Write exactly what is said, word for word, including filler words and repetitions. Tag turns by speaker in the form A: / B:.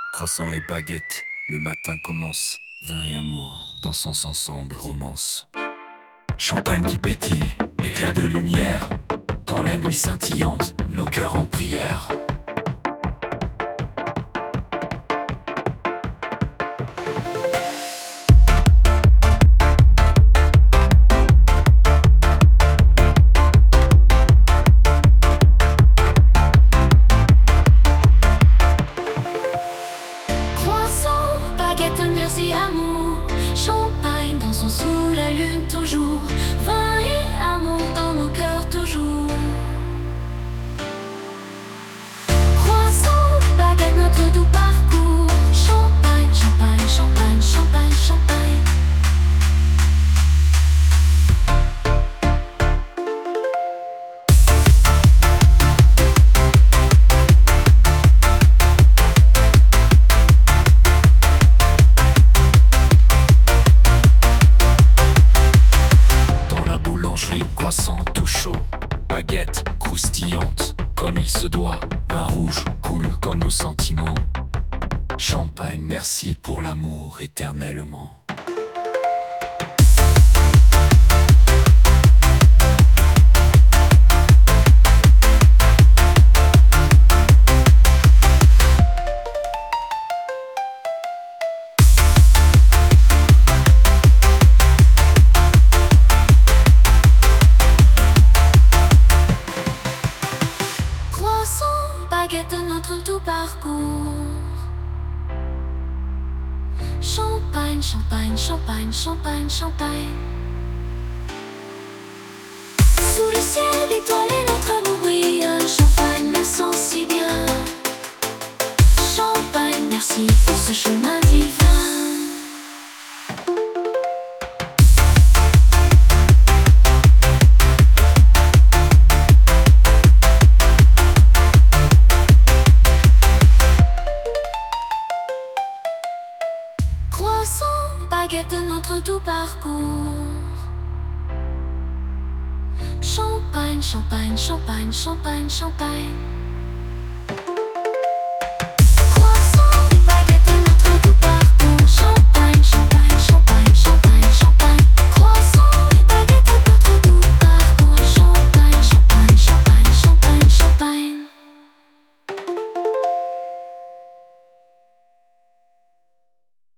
A: Croissant et baguette, le matin commence. Vin et amour, dansons ensemble, romance. Champagne qui pétille, éclat de lumière. Dans la nuit scintillante, nos cœurs en prière.
B: Croissant, baguette, merci, amour. Champagne, dansons sous la lune toujours. Vin et amour dans nos cœurs toujours. Croissant, baguette, notre doux parcours. Champagne, champagne, champagne, champagne, champagne.
A: Croissant tout chaud, baguette croustillante, comme il se doit. Vin rouge coule comme nos sentiments. Champagne, merci pour l'amour éternellement.
B: Baguette, notre tout parcours. Champagne, champagne, champagne, champagne, champagne. Sous le ciel étoilé, notre amour brille. Champagne, me sent si bien. Champagne, merci pour ce chemin divin. Croissant, baguette, notre tout parcours. Champagne, champagne, champagne, champagne, champagne.